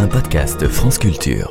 un podcast France Culture.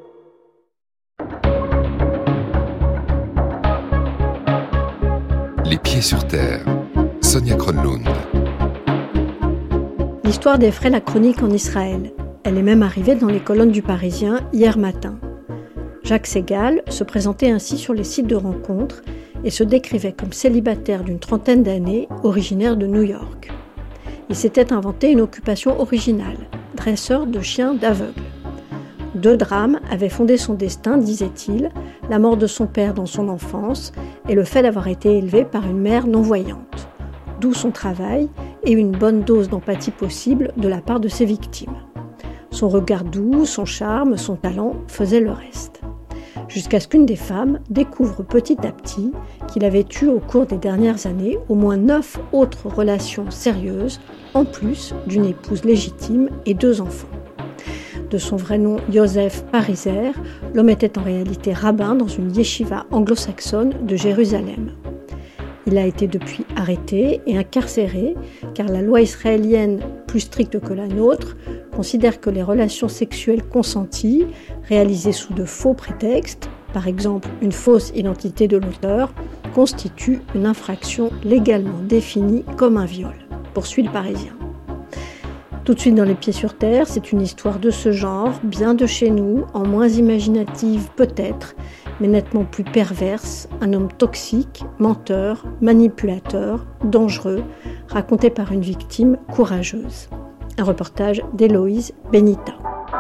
Les pieds sur terre. Sonia Kronlund. L'histoire d'effraie la chronique en Israël. Elle est même arrivée dans les colonnes du Parisien hier matin. Jacques Segal se présentait ainsi sur les sites de rencontres et se décrivait comme célibataire d'une trentaine d'années, originaire de New York. Il s'était inventé une occupation originale, dresseur de chiens d'aveugles. 2 drames avaient fondé son destin, disait-il, la mort de son père dans son enfance et le fait d'avoir été élevé par une mère non-voyante. D'où son travail et une bonne dose d'empathie possible de la part de ses victimes. Son regard doux, son charme, son talent faisaient le reste. Jusqu'à ce qu'une des femmes découvre petit à petit qu'il avait eu au cours des dernières années au moins 9 autres relations sérieuses, en plus d'une épouse légitime et 2 enfants. De son vrai nom Joseph Pariser, l'homme était en réalité rabbin dans une yeshiva anglo-saxonne de Jérusalem. Il a été depuis arrêté et incarcéré car la loi israélienne, plus stricte que la nôtre, considère que les relations sexuelles consenties, réalisées sous de faux prétextes, par exemple une fausse identité de l'auteur, constituent une infraction légalement définie comme un viol, poursuit le Parisien. Tout de suite dans Les Pieds sur Terre, c'est une histoire de ce genre, bien de chez nous, en moins imaginative peut-être, mais nettement plus perverse, un homme toxique, menteur, manipulateur, dangereux, raconté par une victime courageuse. Un reportage d'Héloïse Benita.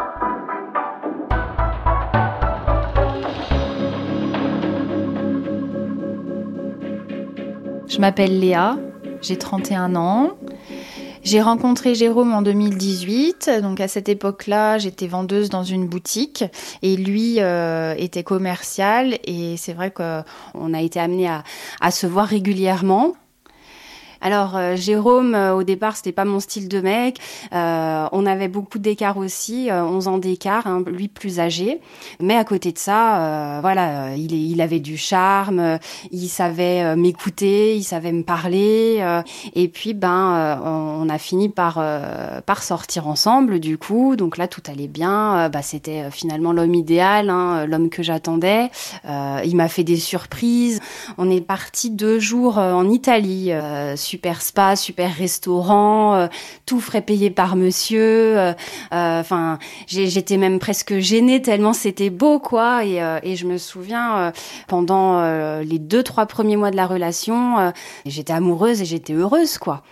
Je m'appelle Léa, j'ai 31 ans. J'ai rencontré Jérôme en 2018, donc à cette époque-là, j'étais vendeuse dans une boutique et lui était commercial et c'est vrai qu'on a été amenés à se voir régulièrement. Alors Jérôme, au départ, c'était pas mon style de mec. On avait beaucoup d'écart aussi, 11 ans d'écart, hein, lui plus âgé. Mais à côté de ça, il avait du charme, il savait m'écouter, il savait me parler. Et puis, on a fini par sortir ensemble, du coup. Donc là, tout allait bien. C'était finalement l'homme idéal, hein, l'homme que j'attendais. Il m'a fait des surprises. On est partis 2 jours en Italie, super spa, super restaurant, tout frais payé par monsieur. J'étais même presque gênée tellement c'était beau, quoi. Et je me souviens, pendant les 2-3 premiers mois de la relation, j'étais amoureuse et j'étais heureuse, quoi.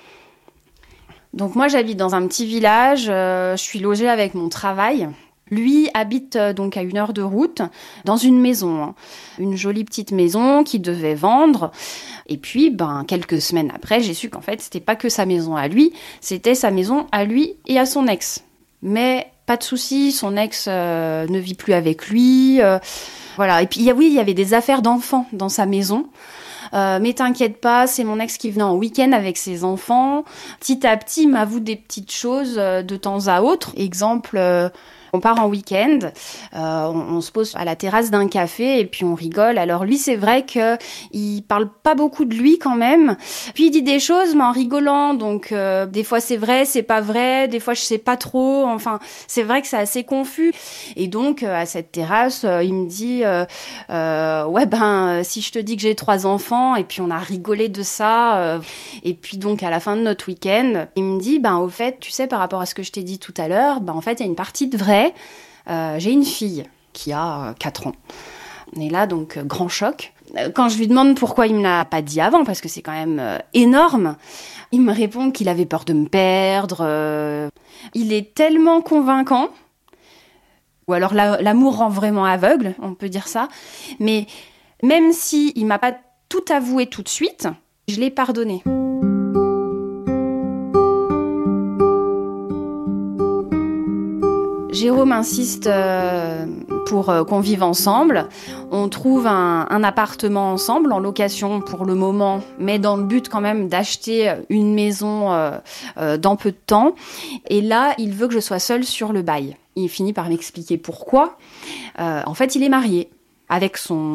Donc moi, j'habite dans un petit village. Je suis logée avec mon travail. Lui habite donc à 1 heure de route dans une maison, hein. Une jolie petite maison qu'il devait vendre. Et puis, quelques semaines après, j'ai su qu'en fait, c'était pas que sa maison à lui, c'était sa maison à lui et à son ex. Mais pas de souci, son ex ne vit plus avec lui. Voilà. Et puis, il y avait des affaires d'enfants dans sa maison. Mais t'inquiète pas, c'est mon ex qui venait en week-end avec ses enfants. Petit à petit, il m'avoue des petites choses de temps à autre. Exemple, on part en week-end, on se pose à la terrasse d'un café et puis on rigole. Alors lui, c'est vrai que il parle pas beaucoup de lui quand même. Puis il dit des choses, mais en rigolant. Donc des fois c'est vrai, c'est pas vrai. Des fois je sais pas trop. Enfin, c'est vrai que c'est assez confus. Et donc à cette terrasse, il me dit si je te dis que j'ai 3 enfants. Et puis on a rigolé de ça. Et puis donc à la fin de notre week-end, il me dit au fait, tu sais, par rapport à ce que je t'ai dit tout à l'heure, en fait il y a une partie de vrai. J'ai une fille qui a 4 ans. Et là, donc, grand choc. Quand je lui demande pourquoi il me l'a pas dit avant, parce que c'est quand même énorme, il me répond qu'il avait peur de me perdre. Il est tellement convaincant, ou alors l'amour rend vraiment aveugle, on peut dire ça. Mais même si il m'a pas tout avoué tout de suite, je l'ai pardonné. Jérôme insiste pour qu'on vive ensemble. On trouve un appartement ensemble en location pour le moment, mais dans le but quand même d'acheter une maison dans peu de temps. Et là, il veut que je sois seule sur le bail. Il finit par m'expliquer pourquoi. En fait, il est marié. avec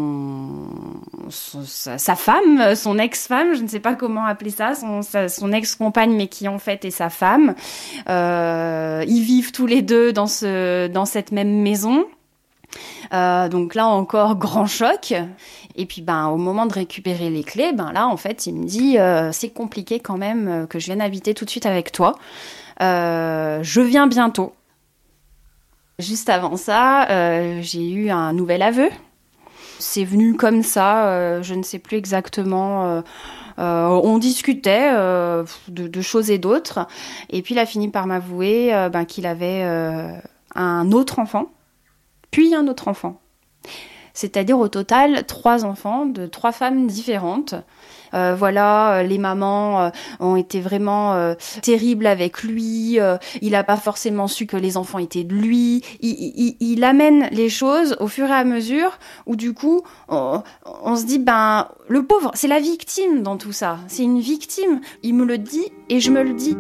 sa femme, son ex-femme, je ne sais pas comment appeler ça, son ex-compagne, mais qui en fait est sa femme. Ils vivent tous les deux dans cette même maison. Donc là encore, grand choc. Et puis au moment de récupérer les clés, là en fait il me dit c'est compliqué quand même que je vienne habiter tout de suite avec toi. Je viens bientôt. Juste avant ça, j'ai eu un nouvel aveu. C'est venu comme ça, je ne sais plus exactement. On discutait de choses et d'autres. Et puis il a fini par m'avouer qu'il avait un autre enfant, puis un autre enfant. C'est-à-dire au total 3 enfants de 3 femmes différentes. Les mamans ont été vraiment terribles avec lui. Il n'a pas forcément su que les enfants étaient de lui. Il amène les choses au fur et à mesure où du coup on se dit le pauvre, c'est la victime dans tout ça. C'est une victime. Il me le dit et je me le dis.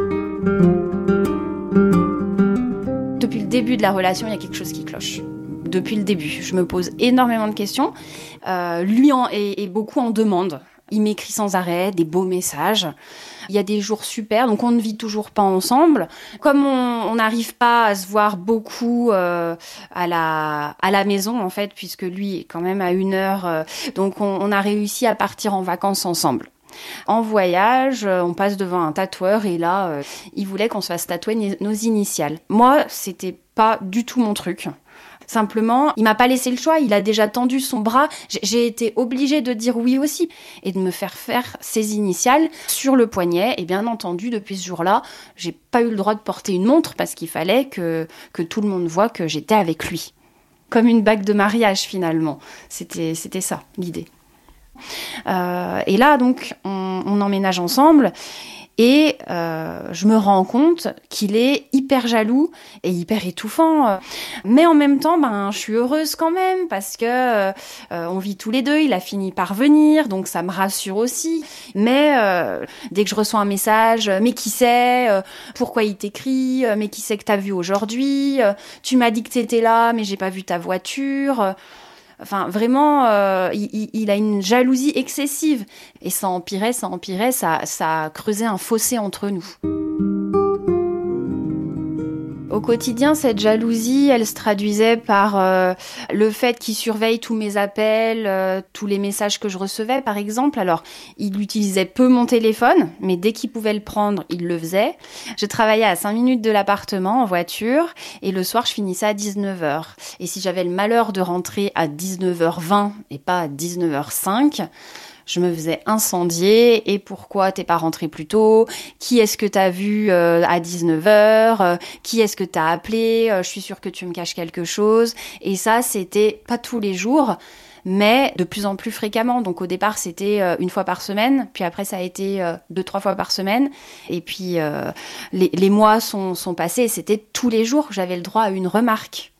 Depuis le début de la relation, il y a quelque chose qui cloche. Depuis le début, je me pose énormément de questions. Lui est beaucoup en demande. Il m'écrit sans arrêt des beaux messages. Il y a des jours super, donc on ne vit toujours pas ensemble. Comme on n'arrive pas à se voir beaucoup à la maison, en fait, puisque lui est quand même à 1 heure, donc on a réussi à partir en vacances ensemble. En voyage, on passe devant un tatoueur et là, il voulait qu'on se fasse tatouer nos initiales. Moi, c'était pas du tout mon truc. Simplement, il m'a pas laissé le choix, il a déjà tendu son bras, j'ai été obligée de dire oui aussi et de me faire ses initiales sur le poignet. Et bien entendu, depuis ce jour-là, j'ai pas eu le droit de porter une montre parce qu'il fallait que tout le monde voie que j'étais avec lui. Comme une bague de mariage finalement, c'était ça l'idée. Et là donc, on emménage ensemble. Et je me rends compte qu'il est hyper jaloux et hyper étouffant. Mais en même temps, je suis heureuse quand même parce que on vit tous les deux. Il a fini par venir, donc ça me rassure aussi. Mais dès que je reçois un message, mais qui c'est, pourquoi il t'écrit, mais qui c'est que t'as vu aujourd'hui, tu m'as dit que t'étais là, mais j'ai pas vu ta voiture. Enfin, vraiment, il a une jalousie excessive. Et ça empirait, ça a creusé un fossé entre nous. Au quotidien, cette jalousie, elle se traduisait par le fait qu'il surveille tous mes appels, tous les messages que je recevais, par exemple. Alors, il utilisait peu mon téléphone, mais dès qu'il pouvait le prendre, il le faisait. Je travaillais à 5 minutes de l'appartement en voiture, et le soir, je finissais à 19h. Et si j'avais le malheur de rentrer à 19h20 et pas à 19h05, je me faisais incendier. Et pourquoi t'es pas rentré plus tôt? Qui est-ce que t'as vu à 19h? Qui est-ce que t'as appelé? Je suis sûre que tu me caches quelque chose. Et ça, c'était pas tous les jours, mais de plus en plus fréquemment. Donc au départ, c'était 1 fois par semaine, puis après ça a été 2-3 fois par semaine. Et puis les mois sont passés et c'était tous les jours. J'avais le droit à une remarque.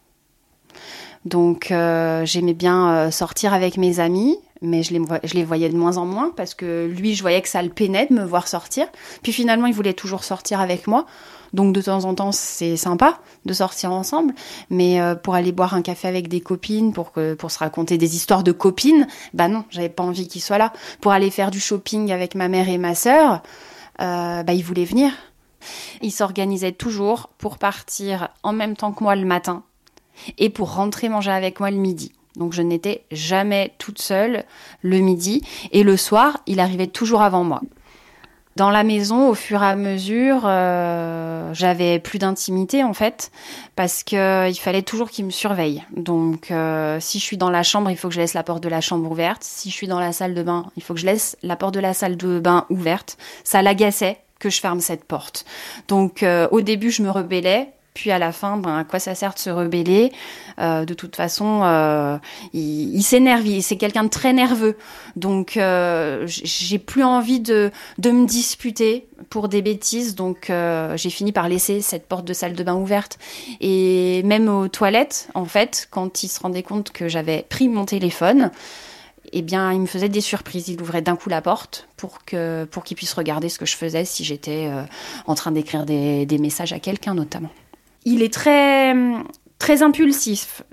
Donc j'aimais bien sortir avec mes amis, mais je les voyais de moins en moins parce que lui, je voyais que ça le peinait de me voir sortir. Puis finalement, il voulait toujours sortir avec moi. Donc de temps en temps, c'est sympa de sortir ensemble. Mais pour aller boire un café avec des copines, pour se raconter des histoires de copines, non, j'avais pas envie qu'il soit là. Pour aller faire du shopping avec ma mère et ma sœur, il voulait venir. Il s'organisait toujours pour partir en même temps que moi le matin et pour rentrer manger avec moi le midi. Donc je n'étais jamais toute seule le midi. Et le soir, il arrivait toujours avant moi. Dans la maison, au fur et à mesure, j'avais plus d'intimité en fait, parce que il fallait toujours qu'il me surveille. Donc si je suis dans la chambre, il faut que je laisse la porte de la chambre ouverte. Si je suis dans la salle de bain, il faut que je laisse la porte de la salle de bain ouverte. Ça l'agaçait que je ferme cette porte. Donc au début, je me rebellais. Puis à la fin, à quoi ça sert de se rebeller? De toute façon, il s'énerve. C'est quelqu'un de très nerveux. Donc, j'ai plus envie de me disputer pour des bêtises. Donc, j'ai fini par laisser cette porte de salle de bain ouverte. Et même aux toilettes, en fait, quand il se rendait compte que j'avais pris mon téléphone, il me faisait des surprises. Il ouvrait d'un coup la porte pour qu'il puisse regarder ce que je faisais si j'étais en train d'écrire des messages à quelqu'un, notamment. Il est très, très impulsif.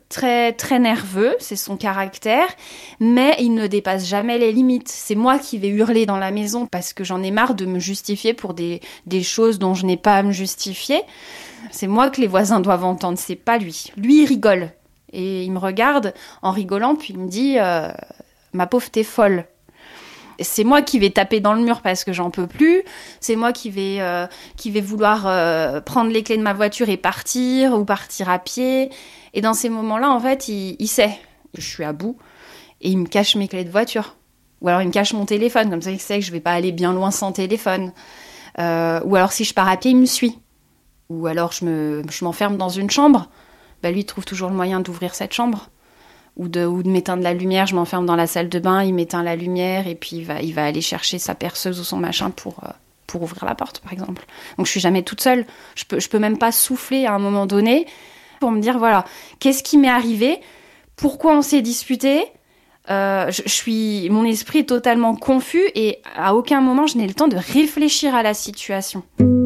très très nerveux, c'est son caractère, mais il ne dépasse jamais les limites. C'est moi qui vais hurler dans la maison parce que j'en ai marre de me justifier pour des choses dont je n'ai pas à me justifier. C'est moi que les voisins doivent entendre, c'est pas lui. Lui, il rigole. Et il me regarde en rigolant, puis il me dit « Ma pauvre, t'es folle ». C'est moi qui vais taper dans le mur parce que j'en peux plus. C'est moi qui vais vouloir prendre les clés de ma voiture et partir, ou partir à pied. Et dans ces moments-là, en fait, il sait. Je suis à bout et il me cache mes clés de voiture. Ou alors il me cache mon téléphone, comme ça il sait que je vais pas aller bien loin sans téléphone. Ou alors si je pars à pied, il me suit. Ou alors je m'enferme dans une chambre. Lui, il trouve toujours le moyen d'ouvrir cette chambre. Ou de m'éteindre la lumière, je m'enferme dans la salle de bain, il m'éteint la lumière et puis il va aller chercher sa perceuse ou son machin pour ouvrir la porte, par exemple. Donc je suis jamais toute seule. Je peux même pas souffler à un moment donné pour me dire, voilà, qu'est-ce qui m'est arrivé ? Pourquoi on s'est disputé ? Mon esprit est totalement confus et à aucun moment je n'ai le temps de réfléchir à la situation.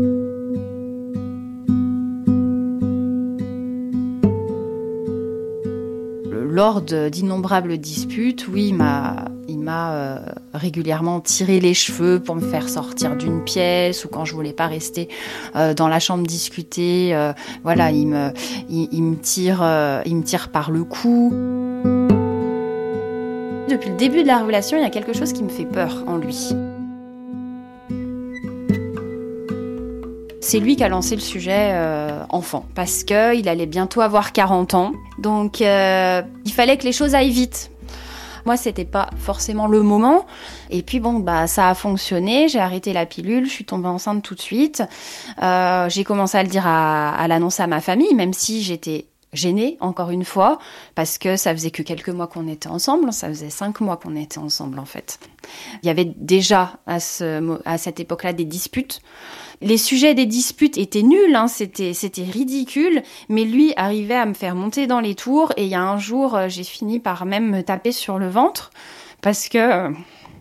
Lors d'innombrables disputes, oui, il m'a régulièrement tiré les cheveux pour me faire sortir d'une pièce, ou quand je voulais pas rester dans la chambre discuter, voilà, il me tire par le cou. Depuis le début de la relation, il y a quelque chose qui me fait peur en lui. C'est lui qui a lancé le sujet enfant, parce qu'il allait bientôt avoir 40 ans, donc il fallait que les choses aillent vite. Moi, c'était pas forcément le moment, et puis ça a fonctionné, j'ai arrêté la pilule, je suis tombée enceinte tout de suite, j'ai commencé à le dire, à l'annoncer à ma famille, même si j'étais gênée, encore une fois, parce que ça faisait que quelques mois qu'on était ensemble, ça faisait 5 mois qu'on était ensemble en fait. Il y avait déjà à cette époque-là des disputes. Les sujets des disputes étaient nuls, c'était ridicule, mais lui arrivait à me faire monter dans les tours, et il y a un jour, j'ai fini par même me taper sur le ventre, parce que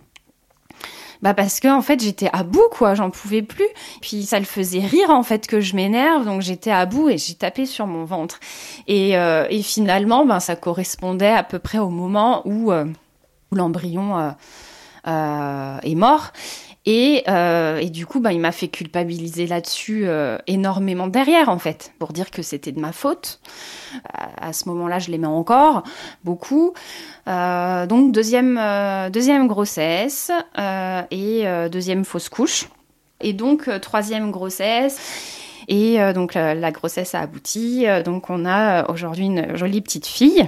en fait j'étais à bout, quoi, j'en pouvais plus. Puis ça le faisait rire en fait que je m'énerve, donc j'étais à bout et j'ai tapé sur mon ventre. Et finalement, ça correspondait à peu près au moment où l'embryon est mort. Et du coup, il m'a fait culpabiliser là-dessus énormément derrière, en fait, pour dire que c'était de ma faute. À ce moment-là, je l'aimais encore beaucoup. Donc, deuxième grossesse et deuxième fausse couche. Et donc, troisième grossesse. Et donc, la grossesse a abouti. Donc, on a aujourd'hui une jolie petite fille.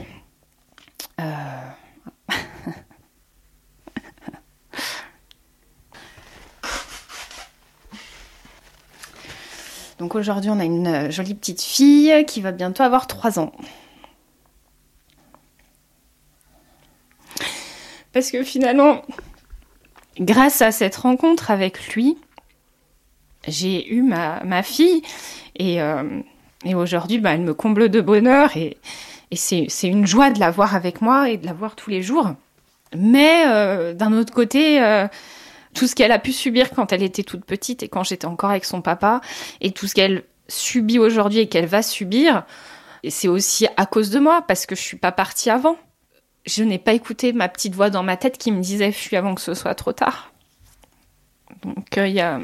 Donc aujourd'hui, on a une jolie petite fille qui va bientôt avoir 3 ans. Parce que finalement, grâce à cette rencontre avec lui, j'ai eu ma fille et aujourd'hui, elle me comble de bonheur et c'est une joie de la voir avec moi et de la voir tous les jours. Mais d'un autre côté, tout ce qu'elle a pu subir quand elle était toute petite et quand j'étais encore avec son papa, et tout ce qu'elle subit aujourd'hui et qu'elle va subir, c'est aussi à cause de moi, parce que je suis pas partie avant. Je n'ai pas écouté ma petite voix dans ma tête qui me disait « fuis avant que ce soit trop tard ». Donc il y a...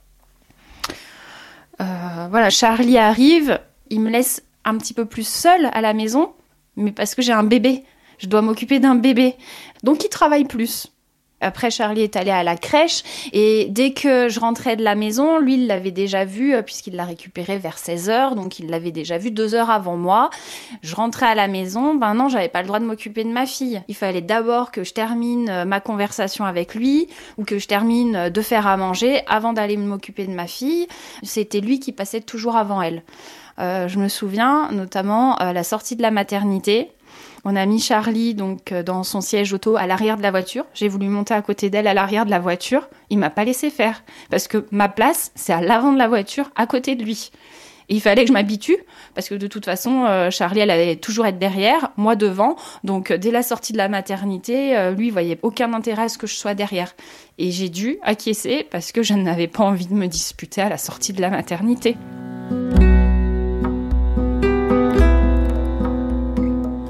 voilà, Charlie arrive, il me laisse un petit peu plus seule à la maison, mais parce que j'ai un bébé, je dois m'occuper d'un bébé. Donc il travaille plus. Après, Charlie est allé à la crèche et dès que je rentrais de la maison, lui, il l'avait déjà vu puisqu'il l'a récupéré vers 16h, donc il l'avait déjà vu 2 heures avant moi. Je rentrais à la maison, non, j'avais pas le droit de m'occuper de ma fille. Il fallait d'abord que je termine ma conversation avec lui ou que je termine de faire à manger avant d'aller m'occuper de ma fille. C'était lui qui passait toujours avant elle. Je me souviens notamment à la sortie de la maternité. On a mis Charlie donc dans son siège auto à l'arrière de la voiture. J'ai voulu monter à côté d'elle à l'arrière de la voiture. Il m'a pas laissé faire parce que ma place, c'est à l'avant de la voiture, à côté de lui. Et il fallait que je m'habitue parce que de toute façon, Charlie, elle allait toujours être derrière, moi devant. Donc dès la sortie de la maternité, lui, il voyait aucun intérêt à ce que je sois derrière. Et j'ai dû acquiescer parce que je n'avais pas envie de me disputer à la sortie de la maternité.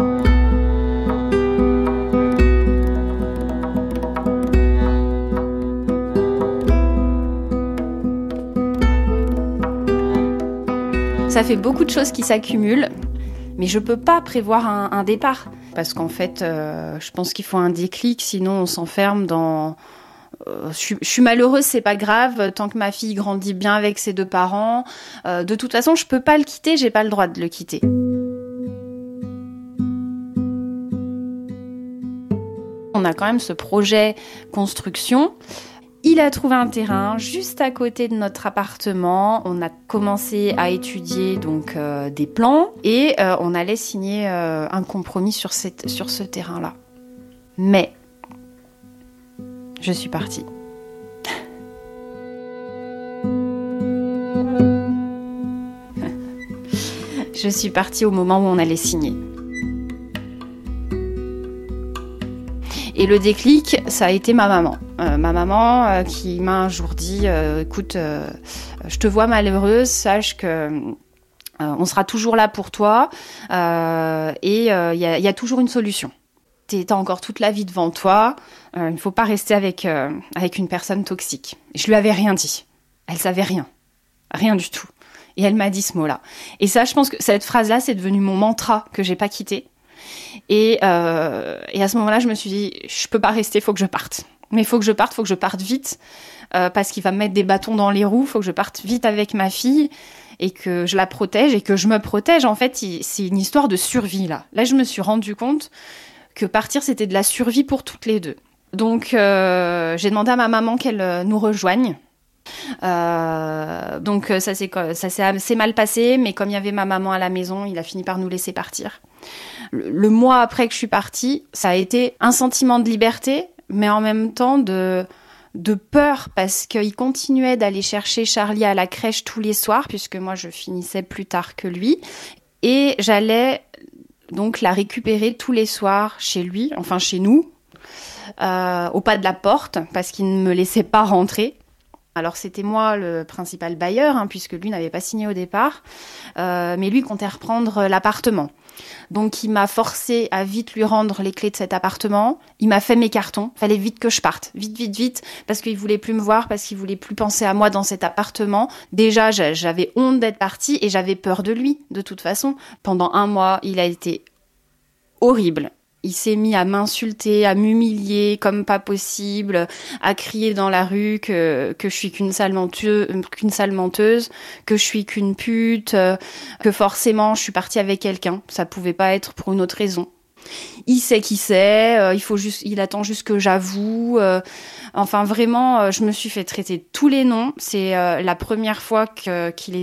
Ça fait beaucoup de choses qui s'accumulent, mais je peux pas prévoir un départ. Parce qu'en fait, je pense qu'il faut un déclic, sinon on s'enferme dans... Je suis malheureuse, c'est pas grave, tant que ma fille grandit bien avec ses 2 parents. De toute façon, je peux pas le quitter, j'ai pas le droit de le quitter. On a quand même ce projet construction. Il a trouvé un terrain juste à côté de notre appartement. On a commencé à étudier donc des plans et on allait signer un compromis sur ce terrain-là. Mais je suis partie. Je suis partie au moment où on allait signer. Et le déclic, ça a été ma maman. Ma maman qui m'a un jour dit écoute, je te vois malheureuse, sache que on sera toujours là pour toi et il y a toujours une solution. T'as encore toute la vie devant toi, il ne faut pas rester avec une personne toxique. Je lui avais rien dit. Elle savait rien du tout. Et elle m'a dit ce mot-là. Et ça, je pense que cette phrase-là, c'est devenu mon mantra que j'ai pas quitté. Et à ce moment-là, je me suis dit, je peux pas rester, faut que je parte. Mais faut que je parte vite, parce qu'il va me mettre des bâtons dans les roues, faut que je parte vite avec ma fille et que je la protège et que je me protège. En fait, c'est une histoire de survie, là. Là, je me suis rendu compte que partir, c'était de la survie pour toutes les deux. Donc, j'ai demandé à ma maman qu'elle nous rejoigne. Donc ça s'est assez mal passé, mais comme il y avait ma maman à la maison, il a fini par nous laisser partir. Le mois après que je suis partie, ça a été un sentiment de liberté, mais en même temps de peur, parce qu'il continuait d'aller chercher Charlie à la crèche tous les soirs, puisque moi je finissais plus tard que lui, et j'allais donc la récupérer tous les soirs chez lui, enfin chez nous, au pas de la porte, parce qu'il ne me laissait pas rentrer. Alors c'était moi le principal bailleur, puisque lui n'avait pas signé au départ, mais lui comptait reprendre l'appartement. Donc il m'a forcé à vite lui rendre les clés de cet appartement. Il m'a fait mes cartons, fallait vite que je parte, vite, parce qu'il voulait plus me voir, parce qu'il voulait plus penser à moi dans cet appartement. Déjà j'avais honte d'être partie et j'avais peur de lui, de toute façon. Pendant 1 mois, il a été horrible. Il s'est mis à m'insulter, à m'humilier comme pas possible, à crier dans la rue que je suis qu'une sale menteuse, que je suis qu'une pute, que forcément je suis partie avec quelqu'un. Ça pouvait pas être pour une autre raison. Il sait qui c'est, il attend juste que j'avoue. Enfin vraiment, je me suis fait traiter de tous les noms. C'est la première fois qu'il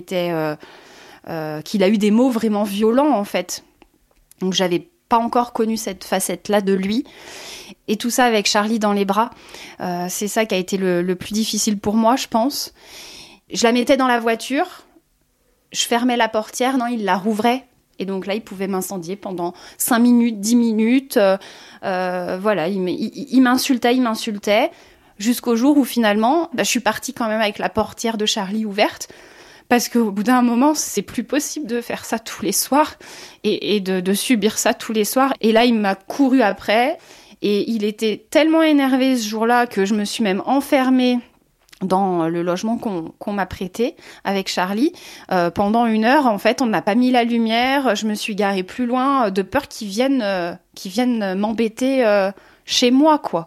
a eu des mots vraiment violents en fait. Donc j'avais pas encore connu cette facette-là de lui. Et tout ça avec Charlie dans les bras. C'est ça qui a été le plus difficile pour moi, je pense. Je la mettais dans la voiture, je fermais la portière, non, il la rouvrait. Et donc là, il pouvait m'incendier pendant 5 minutes, 10 minutes. Voilà, il m'insultait, jusqu'au jour où finalement, je suis partie quand même avec la portière de Charlie ouverte. Parce qu'au bout d'un moment, c'est plus possible de faire ça tous les soirs et de subir ça tous les soirs. Et là, il m'a couru après et il était tellement énervé ce jour-là que je me suis même enfermée dans le logement qu'on m'a prêté avec Charlie. Pendant 1 heure, en fait, on n'a pas mis la lumière. Je me suis garée plus loin de peur qu'ils viennent m'embêter chez moi, quoi.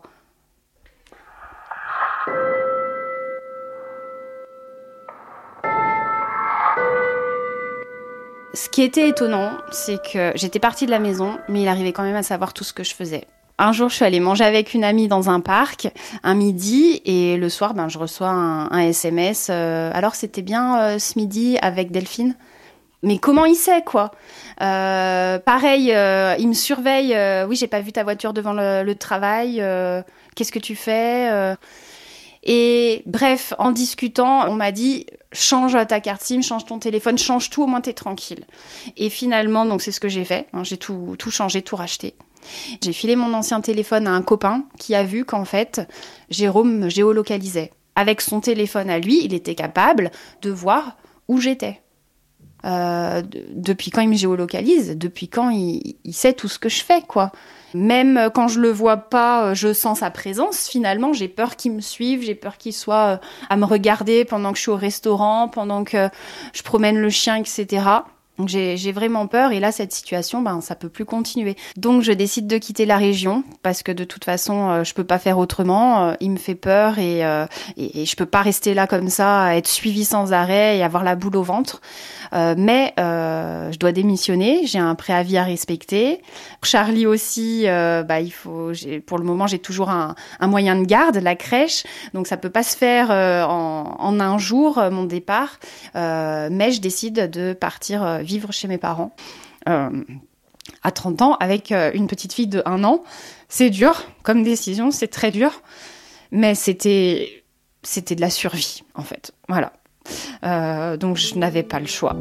Ce qui était étonnant, c'est que j'étais partie de la maison, mais il arrivait quand même à savoir tout ce que je faisais. Un jour, je suis allée manger avec une amie dans un parc, un midi, et le soir, je reçois un SMS. Alors, c'était bien ce midi avec Delphine. Mais comment il sait, quoi ? Pareil, il me surveille. Oui, j'ai pas vu ta voiture devant le travail. Qu'est-ce que tu fais ? Et bref, en discutant, on m'a dit change ta carte SIM, change ton téléphone, change tout, au moins t'es tranquille. Et finalement, donc c'est ce que j'ai fait. J'ai tout changé, tout racheté. J'ai filé mon ancien téléphone à un copain qui a vu qu'en fait, Jérôme me géolocalisait. Avec son téléphone à lui, il était capable de voir où j'étais. Depuis quand il me géolocalise? Depuis quand il sait tout ce que je fais, quoi. Même quand je le vois pas, je sens sa présence. Finalement, j'ai peur qu'il me suive, j'ai peur qu'il soit à me regarder pendant que je suis au restaurant, pendant que je promène le chien, etc. Donc j'ai vraiment peur et là cette situation ça peut plus continuer. Donc je décide de quitter la région parce que de toute façon je peux pas faire autrement, il me fait peur et je peux pas rester là comme ça à être suivie sans arrêt et avoir la boule au ventre. Mais je dois démissionner, j'ai un préavis à respecter. Charlie aussi, pour le moment j'ai toujours un moyen de garde, la crèche, donc ça peut pas se faire en un jour mon départ, mais je décide de partir vivre chez mes parents à 30 ans avec une petite fille de 1 an. C'est dur comme décision, c'est très dur, mais c'était de la survie en fait, voilà. Donc je n'avais pas le choix.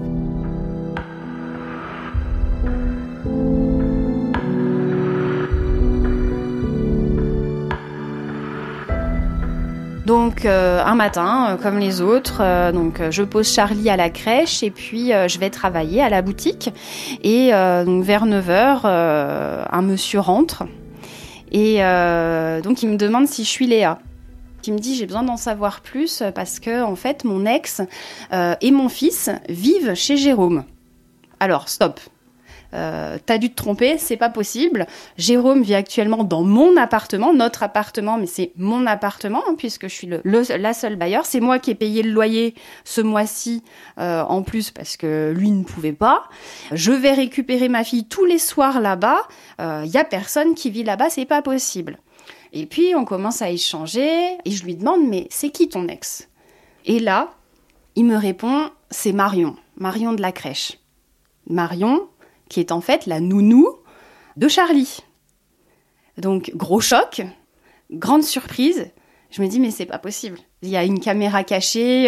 Donc un matin, comme les autres, je pose Charlie à la crèche et puis je vais travailler à la boutique. Et donc vers 9h, un monsieur rentre et donc il me demande si je suis Léa. Il me dit j'ai besoin d'en savoir plus parce que en fait mon ex et mon fils vivent chez Jérôme. Alors stop. T'as dû te tromper, c'est pas possible. Jérôme vit actuellement dans mon appartement, notre appartement, mais c'est mon appartement puisque je suis la seule bailleur. C'est moi qui ai payé le loyer ce mois-ci en plus parce que lui ne pouvait pas. Je vais récupérer ma fille tous les soirs là-bas. Y a personne qui vit là-bas, c'est pas possible. Et puis on commence à échanger et je lui demande mais c'est qui ton ex ? Et là, il me répond c'est Marion de la crèche. Marion qui est en fait la nounou de Charlie. Donc, gros choc, grande surprise. Je me dis, mais c'est pas possible. Il y a une caméra cachée,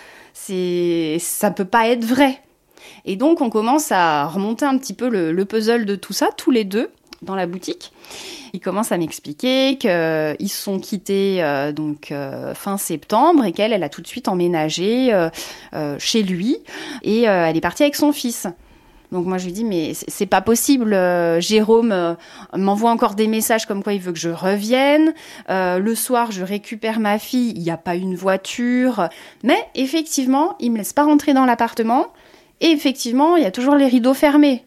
ça peut pas être vrai. Et donc, on commence à remonter un petit peu le puzzle de tout ça, tous les deux, dans la boutique. Il commence à m'expliquer qu'ils se sont quittés fin septembre et qu'elle a tout de suite emménagé chez lui. Et elle est partie avec son fils. Donc moi je lui dis mais c'est pas possible, Jérôme m'envoie encore des messages comme quoi il veut que je revienne, le soir je récupère ma fille, il n'y a pas une voiture, mais effectivement il me laisse pas rentrer dans l'appartement et effectivement il y a toujours les rideaux fermés.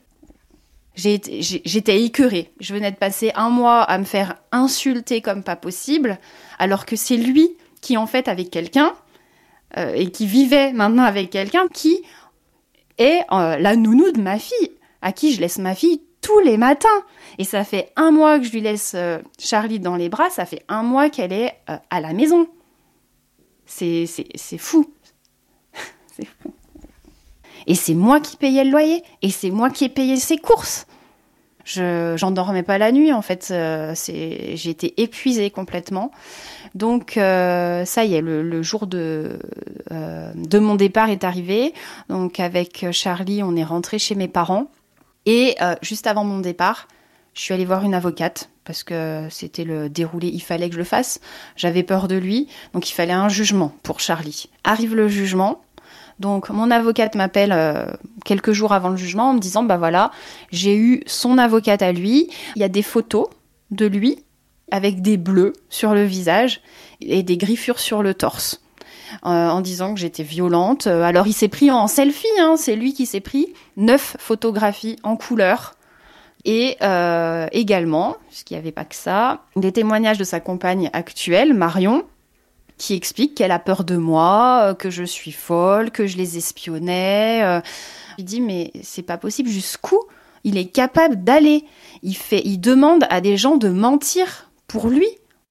J'étais écœurée, je venais de passer 1 mois à me faire insulter comme pas possible, alors que c'est lui qui en fait avec quelqu'un et qui vivait maintenant avec quelqu'un qui est la nounou de ma fille, à qui je laisse ma fille tous les matins. Et ça fait 1 mois que je lui laisse Charlie dans les bras, ça fait 1 mois qu'elle est à la maison. C'est fou. C'est fou. Et c'est moi qui payais le loyer, et c'est moi qui ai payé ses courses. J'en dormais pas la nuit, en fait. J'étais épuisée complètement. Donc, ça y est, le jour de mon départ est arrivé. Donc, avec Charlie, on est rentré chez mes parents. Et juste avant mon départ, je suis allée voir une avocate parce que c'était le déroulé, il fallait que je le fasse. J'avais peur de lui, donc il fallait un jugement pour Charlie. Arrive le jugement. Donc, mon avocate m'appelle quelques jours avant le jugement en me disant, voilà, j'ai eu son avocate à lui. Il y a des photos de lui avec des bleus sur le visage et des griffures sur le torse, en disant que j'étais violente. Alors, il s'est pris en selfie, c'est lui qui s'est pris 9 photographies en couleur. Et également, puisqu'il n'y avait pas que ça, des témoignages de sa compagne actuelle, Marion, qui explique qu'elle a peur de moi, que je suis folle, que je les espionnais. Il dit, mais c'est pas possible, jusqu'où il est capable d'aller ? Il demande à des gens de mentir pour lui.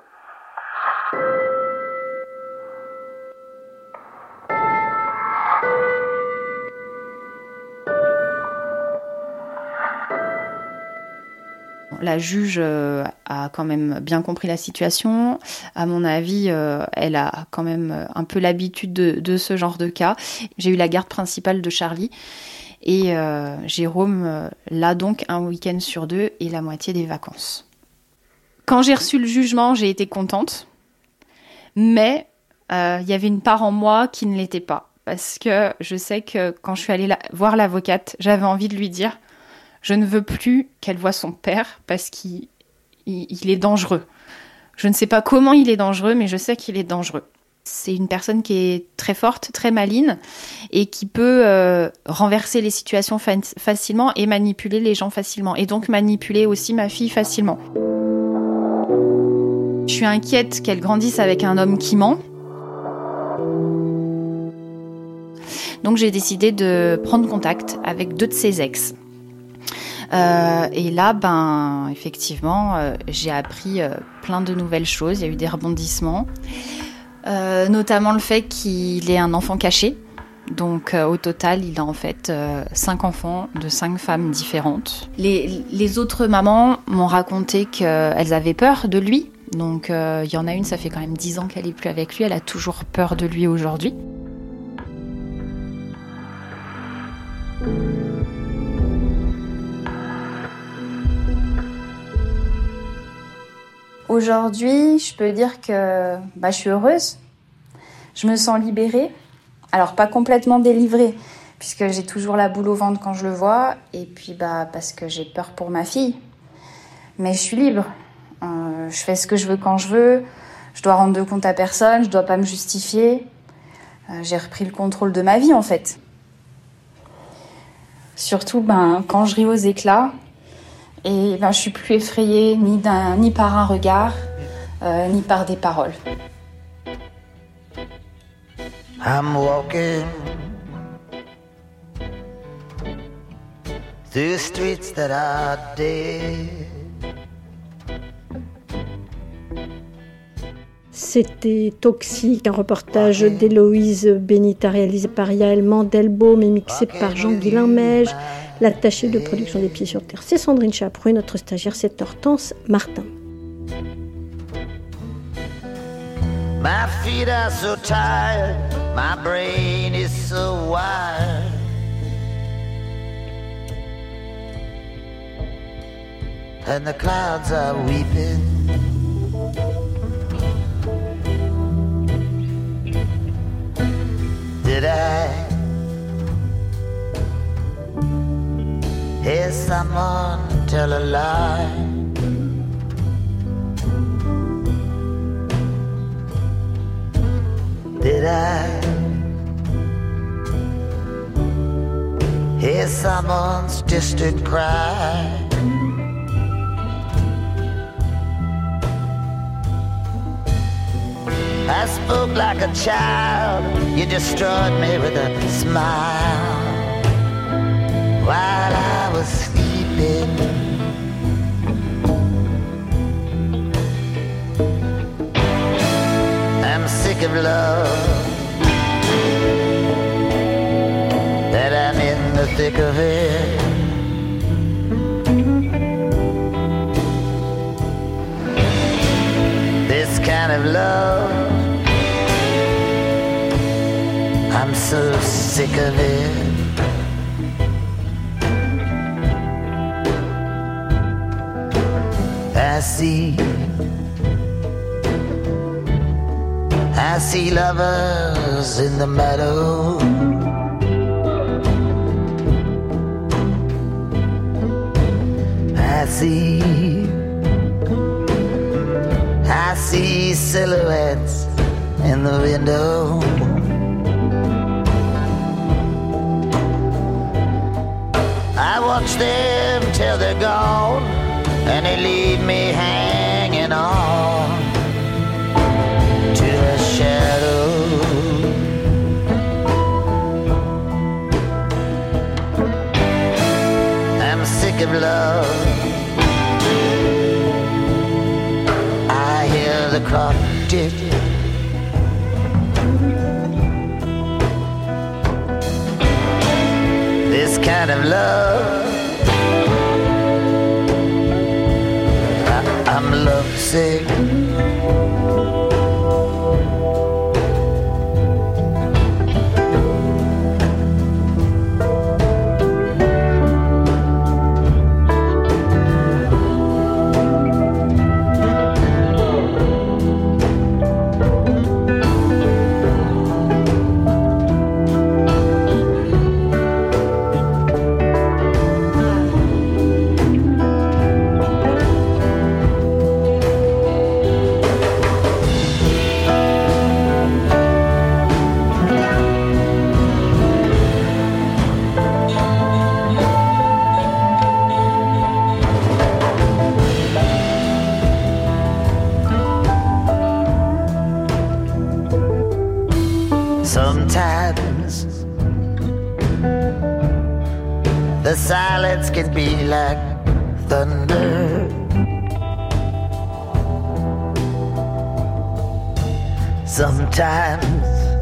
La juge a quand même bien compris la situation. À mon avis, elle a quand même un peu l'habitude de ce genre de cas. J'ai eu la garde principale de Charlie. Et Jérôme l'a donc un week-end sur 2 et la moitié des vacances. Quand j'ai reçu le jugement, j'ai été contente. Mais il y avait une part en moi qui ne l'était pas. parce que je sais que quand je suis allée voir l'avocate, j'avais envie de lui dire « Je ne veux plus qu'elle voie son père parce qu'il est dangereux. Je ne sais pas comment il est dangereux, mais je sais qu'il est dangereux. » C'est une personne qui est très forte, très maligne et qui peut renverser les situations facilement et manipuler les gens facilement. Et donc manipuler aussi ma fille facilement. Je suis inquiète qu'elle grandisse avec un homme qui ment. Donc j'ai décidé de prendre contact avec 2 de ses ex. Et là, effectivement, j'ai appris plein de nouvelles choses. Il y a eu des rebondissements. Notamment le fait qu'il ait un enfant caché. Donc au total, il a en fait 5 enfants de 5 femmes différentes. Les autres mamans m'ont raconté qu'elles avaient peur de lui. Donc il y en a une, ça fait quand même 10 ans qu'elle n'est plus avec lui. Elle a toujours peur de lui aujourd'hui. Aujourd'hui, je peux dire que je suis heureuse. Je me sens libérée. Alors, pas complètement délivrée, puisque j'ai toujours la boule au ventre quand je le vois. Et puis, parce que j'ai peur pour ma fille. Mais je suis libre. Je fais ce que je veux quand je veux. Je dois rendre de compte à personne. Je dois pas me justifier. J'ai repris le contrôle de ma vie, en fait. Surtout, quand je ris aux éclats, et je suis plus effrayée ni par un regard, ni par des paroles. I'm walking through streets that are dead. C'était Toxique, un reportage d'Héloïse Benita réalisé par Yaël Mandelbaum et mixé par Jean-Guilain Meige. L'attachée de production des Pieds sur Terre, c'est Sandrine Chaprou et notre stagiaire, c'est Hortense Martin. My feet are so tired, my brain is so wired. And the clouds are weeping. Did I hear someone tell a lie? Did I hear someone's distant cry? I spoke like a child, you destroyed me with a smile while I was sleeping. I'm sick of love, that I'm in the thick of it. This kind of love, I'm so sick of it. I see lovers in the meadow. I see silhouettes in the window. I watch them till they're gone, and they leave me hanging on to a shadow. I'm sick of love, I hear the clock tick. This kind of love, I'm lovesick. The silence can be like thunder. Sometimes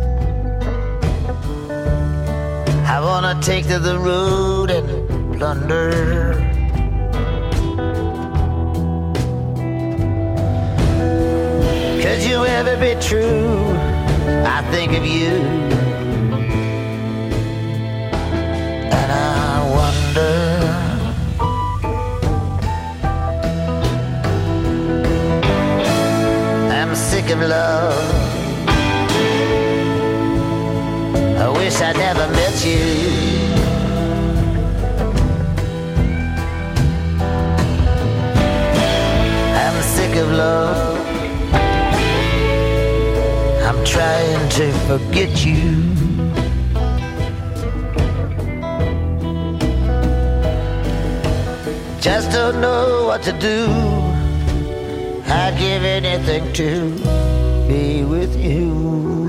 I wanna take to the road and plunder. Could you ever be true? I think of you, and I wonder. I'm sick of love. I wish I never met you. I'm sick of love. I'm trying to forget you. Just don't know what to do. I'd give anything to be with you.